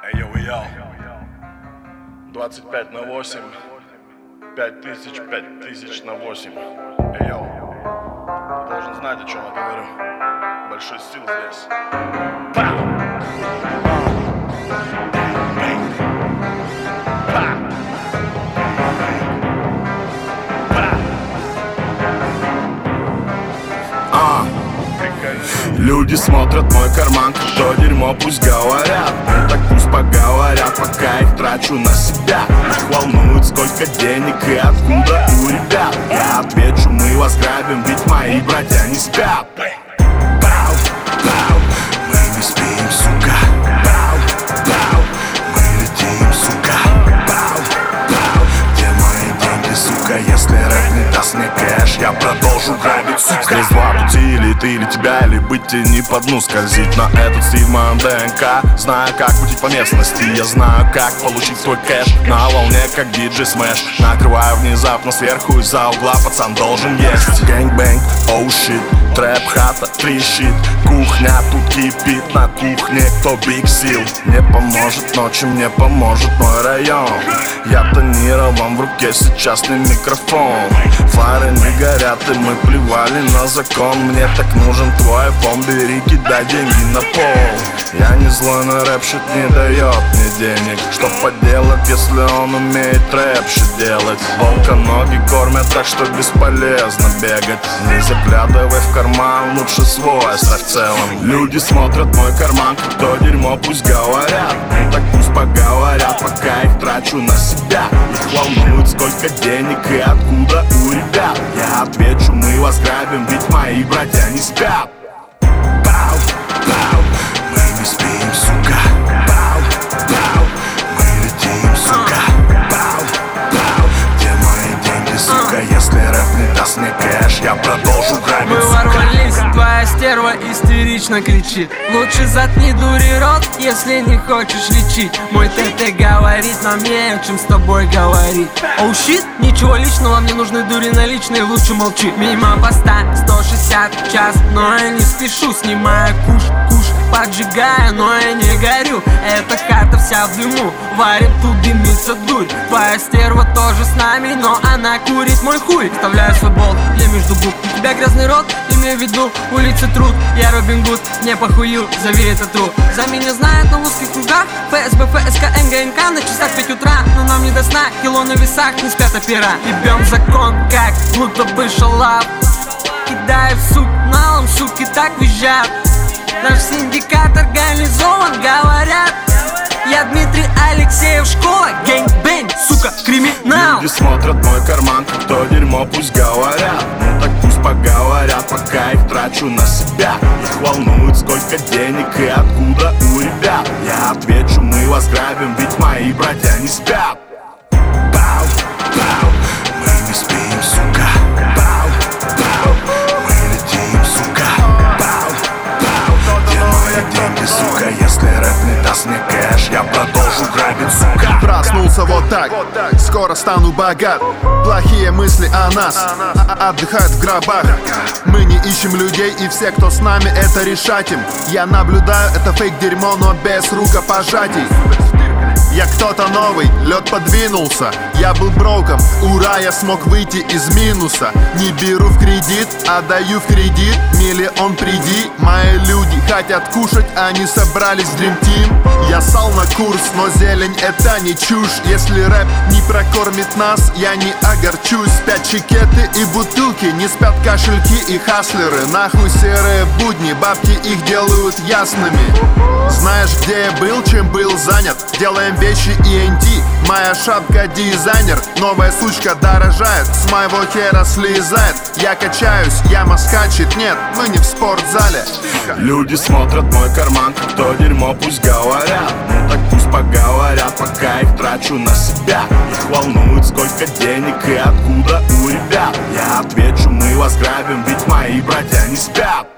Йоу, 25/8, 5000 на 8. Йоу, ты должен знать, о чем я говорю. Большой стил здесь. Люди смотрят мой карман, кто дерьмо, пусть говорят. Ну так пусть поговорят, пока их трачу на себя. Их волнует, сколько денег и откуда у ребят. Я отвечу, мы вас грабим, ведь мои братья не спят. Бау, бау, мы не спим, сука. Бау, бау, мы летим, сука. Бау, бау, где мои деньги, сука? Если рэп не даст мне кэш, я продолжу грабить, сука. Здесь два пути, или ты, или тебя, или быть тени по дну. Скользить на этот стиль в моем ДНК. Знаю, как путить по местности, я знаю, как получить свой кэш. На волне, как диджей смэш. Накрываю внезапно сверху, из-за угла пацан должен есть. Гэнг-бэнг, оу щит, трэп, хата, трещит. Кухня тут кипит, на кухне кто биг сил. Мне поможет ночью, мне поможет мой район. Я тонирован, в руке сейчас не микрофон. Фары не горят, и мы плевали на закон. Мне так нужен твой iPhone, бери, кидай деньги на пол. Я не злой, но рэп-щит не дает мне денег. Что поделать, если он умеет рэп-щит делать? Волка ноги кормят, так что бесполезно бегать. Не заглядывай в карман, лучше свой оставь целым. Люди смотрят мой карман, кто дерьмо, пусть говорят. Ну так пусть поговорят, пока их трачу на себя. Их волнует, сколько денег и откуда у ребят. Я отвечу, мы вас грабим, ведь мои братья не спят. Бау, бау, мы не спим, сука. Бау, бау, мы летим, сука. Бау, бау, где мои деньги, сука? Если рэп не даст мне кэш, я продолжу грабить, мы сука. ворвались, твоя стерва истерично кричит. Лучше заткни дури рот, если не хочешь лечить. Мой ТТ говорит нам не о чем с тобой говорить. Оу щит, ничего личного, мне нужны дури наличные, лучше молчи. Мимо поста 160 в час, но я не спешу. Снимаю куш, поджигаю, но я не горю. Эта хата вся в дыму, варим, тут дымится дурь. Твоя стерва тоже с нами, но она курит мой хуй. Вставляю свой болт, я между губ. У тебя грязный рот, имею в виду улицы труд. Я Робин Гуд, не похую, зови это труд. За меня знают на узких кругах ФСБ, ФСК, НГНК. На часах 5 утра, но нам не до сна. Кило на весах, не спят опера. Ебем закон, как будто бы шалав. Кидаю в суд, налом, суки так визжат. Наш синдикат организован, говорят. Я Дмитрий Алексеев, школа, гэнг-бэнг, сука, криминал. Люди смотрят мой карман, кто дерьмо, пусть говорят. Ну так пусть поговорят, пока их трачу на себя. Их волнует, сколько денег и откуда у ребят. Я отвечу, мы вас грабим, ведь мои братья не спят. Бау, бау, мы не спим, сука. Бау, бау, мы летим, сука. Бау, бау, где мои деньги, сука? Если рэп не даст мне кэш, я продолжу грабить, сука. Проснулся вот так, скоро стану богат. Плохие мысли о нас отдыхают в гробах. Мы не ищем людей, и все, кто с нами, это решать им. Я наблюдаю это фейк-дерьмо, но без рукопожатий. Я кто-то новый, лед подвинулся. Я был броком, ура, я смог выйти из минуса. Не беру в кредит, а даю в кредит. Миллион приди, мои люди хотят кушать, они собрались в Dream Team. Я сал на курс, но зелень это не чушь. Если рэп не прокормит нас, я не огорчусь. Спят чекеты и бутылки, не спят кошельки и хаслеры. Нахуй серые будни, бабки их делают ясными. Знаешь, где я был, чем был занят? Делаем вещи ENT, моя шапка дизайнер. Новая сучка дорожает, с моего хера слезает. Я качаюсь, яма скачет, нет, мы не в спортзале. Люди смотрят мой карман, кто дерьмо, пусть говорят. Ну так пусть поговорят, пока их трачу на себя. Их волнует, сколько денег и откуда у ребят. Я отвечу, мы вас грабим, ведь мои братья не спят.